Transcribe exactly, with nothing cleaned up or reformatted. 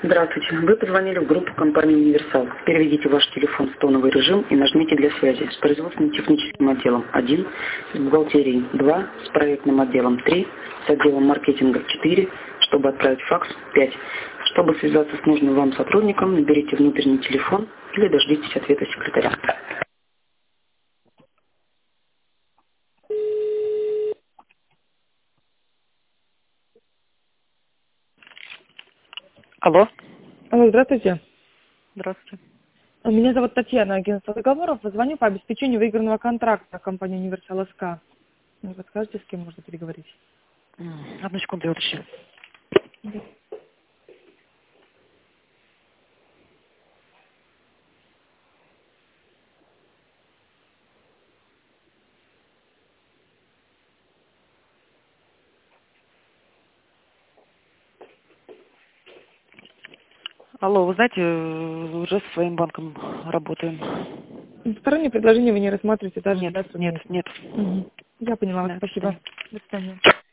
Здравствуйте. Вы позвонили в группу компании «Универсал». Переведите ваш телефон в тоновый режим и нажмите «Для связи» с производственным техническим отделом один, с бухгалтерией два, с проектным отделом три, с отделом маркетинга четыре, чтобы отправить факс пять. Чтобы связаться с нужным вам сотрудником, наберите внутренний телефон или дождитесь ответа секретаря. Алло. Алло, здравствуйте. Здравствуйте. Меня зовут Татьяна, агентство договоров. Звоню по обеспечению выигранного контракта компании «Универсал СК». Вы подскажете, с кем можно переговорить? М, Одну секунду, я уточню. Алло, вы знаете, э, уже со своим банком работаем. Сторонние предложения вы не рассматриваете даже? Нет, Да, нет, нет. Угу. Я поняла вас, Да, до спасибо. свидания. До свидания.